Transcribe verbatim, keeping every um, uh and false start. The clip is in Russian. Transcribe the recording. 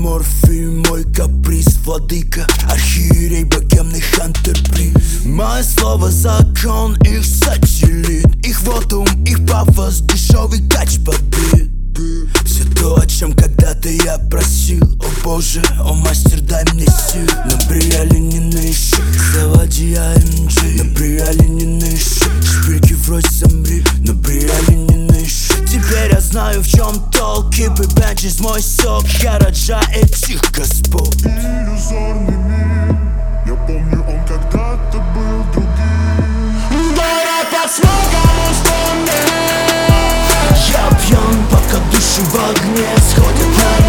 Морфий, мой каприз, владыка, архиерей, богемный хантер-приз. Мое слово закон, их сателлит, их вотум, их пафос, дешевый кач побит. Все то, о чем когда-то я просил. О боже, о мастер, дай мне сил. На бриале не ныши, заводи эй эм джи. На бриале не ныши, шпильки врозь замри. На бриале не ныши. Теперь я знаю, в чем толк. Кипы бенчиз, мой сок. Я раджа этих господ. Иллюзорный мир, я помню, он когда-то был другим. Город под смогом устроен. Я пьян, пока души в огне сходят на